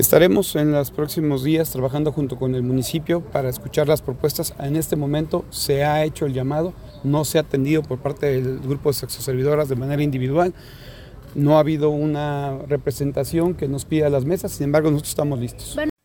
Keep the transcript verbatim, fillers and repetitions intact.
Estaremos en los próximos días trabajando junto con el municipio para escuchar las propuestas. En este momento se ha hecho el llamado, no se ha atendido por parte del grupo de sexoservidoras de manera individual. No ha habido una representación que nos pida las mesas, sin embargo nosotros estamos listos.